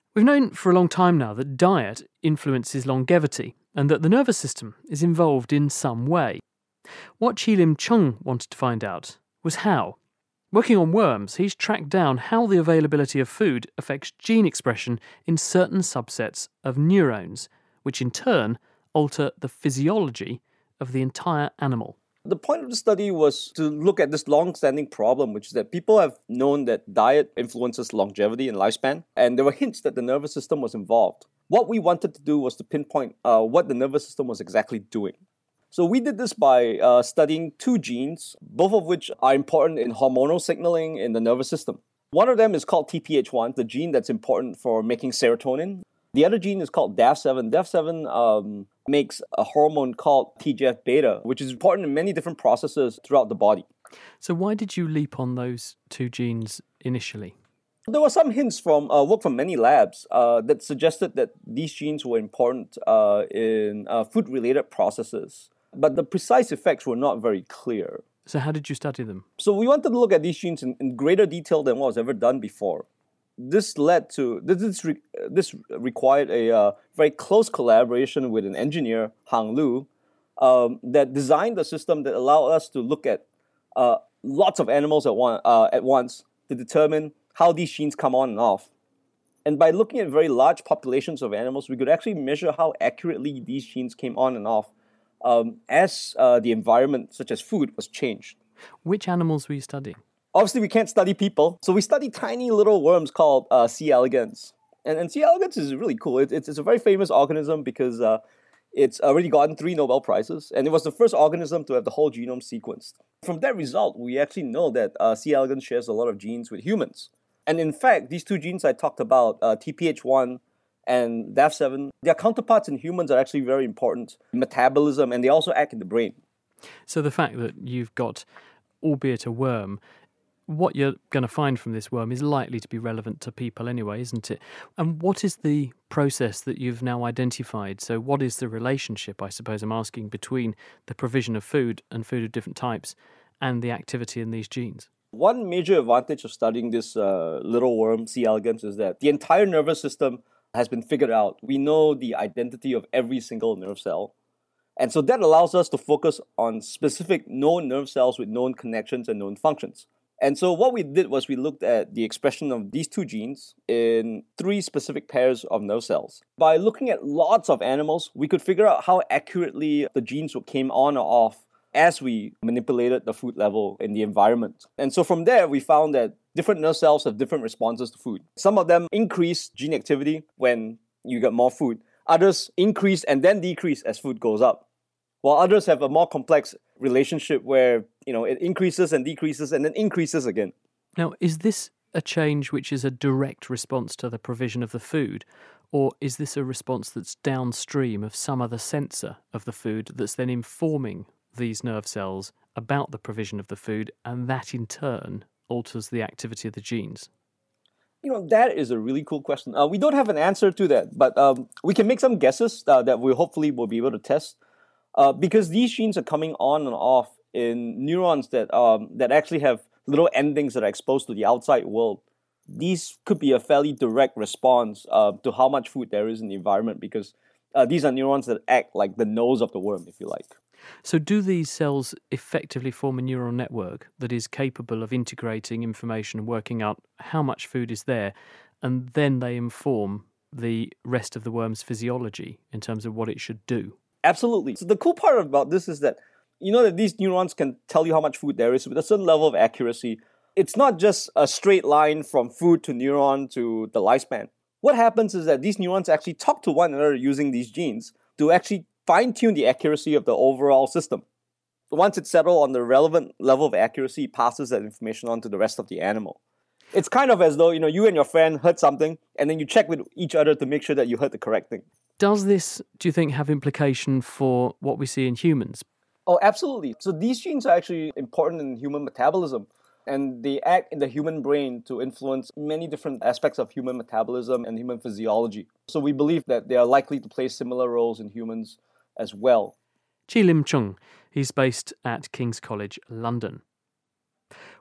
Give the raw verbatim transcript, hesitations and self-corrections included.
We've known for a long time now that diet influences longevity and that the nervous system is involved in some way. What Chi-Lim Chung wanted to find out was how. Working on worms, he's tracked down how the availability of food affects gene expression in certain subsets of neurons, which in turn alter the physiology of the entire animal. The point of the study was to look at this long-standing problem, which is that people have known that diet influences longevity and lifespan, and there were hints that the nervous system was involved. What we wanted to do was to pinpoint uh, what the nervous system was exactly doing. So we did this by uh, studying two genes, both of which are important in hormonal signaling in the nervous system. One of them is called T P H one, the gene that's important for making serotonin. The other gene is called D A F seven. D A F seven um, makes a hormone called T G F beta, which is important in many different processes throughout the body. So why did you leap on those two genes initially? There were some hints from uh, work from many labs uh, that suggested that these genes were important uh, in uh, food-related processes, but the precise effects were not very clear. So how did you study them? So we wanted to look at these genes in, in greater detail than what was ever done before. This led to, this, re, this required a uh, very close collaboration with an engineer, Hang Lu, um, that designed a system that allowed us to look at uh, lots of animals at, one, uh, at once to determine how these genes come on and off. And by looking at very large populations of animals, we could actually measure how accurately these genes came on and off um, as uh, the environment, such as food, was changed. Which animals were you studying? Obviously, we can't study people, so we study tiny little worms called uh, C. elegans. And, and C. elegans is really cool. It, it's, it's a very famous organism because uh, it's already gotten three Nobel Prizes, and it was the first organism to have the whole genome sequenced. From that result, we actually know that uh, C. elegans shares a lot of genes with humans. And in fact, these two genes I talked about, uh, T P H one and D A F seven, their counterparts in humans are actually very important in metabolism, and they also act in the brain. So the fact that you've got, albeit a worm, what you're going to find from this worm is likely to be relevant to people anyway, isn't it? And what is the process that you've now identified? So what is the relationship, I suppose I'm asking, between the provision of food and food of different types and the activity in these genes? One major advantage of studying this uh, little worm, C. elegans, is that the entire nervous system has been figured out. We know the identity of every single nerve cell. And so that allows us to focus on specific known nerve cells with known connections and known functions. And so what we did was we looked at the expression of these two genes in three specific pairs of nerve cells. By looking at lots of animals, we could figure out how accurately the genes came on or off as we manipulated the food level in the environment. And so from there, we found that different nerve cells have different responses to food. Some of them increase gene activity when you get more food. Others increase and then decrease as food goes up. While others have a more complex relationship where, you know, it increases and decreases and then increases again. Now, is this a change which is a direct response to the provision of the food, or is this a response that's downstream of some other sensor of the food that's then informing these nerve cells about the provision of the food, and that in turn alters the activity of the genes? You know, that is a really cool question. Uh, we don't have an answer to that, but um, we can make some guesses uh, that we hopefully will be able to test. Uh, because these genes are coming on and off in neurons that um, that actually have little endings that are exposed to the outside world. These could be a fairly direct response uh, to how much food there is in the environment, because uh, these are neurons that act like the nose of the worm, if you like. So do these cells effectively form a neural network that is capable of integrating information and working out how much food is there, and then they inform the rest of the worm's physiology in terms of what it should do? Absolutely. So the cool part about this is that, you know, that these neurons can tell you how much food there is with a certain level of accuracy. It's not just a straight line from food to neuron to the lifespan. What happens is that these neurons actually talk to one another using these genes to actually fine-tune the accuracy of the overall system. Once it's settled on the relevant level of accuracy, it passes that information on to the rest of the animal. It's kind of as though, you know, you and your friend heard something, and then you check with each other to make sure that you heard the correct thing. Does this, do you think, have implication for what we see in humans? Oh, absolutely. So these genes are actually important in human metabolism, and they act in the human brain to influence many different aspects of human metabolism and human physiology. So we believe that they are likely to play similar roles in humans as well. Chi-Lim Chung, he's based at King's College London.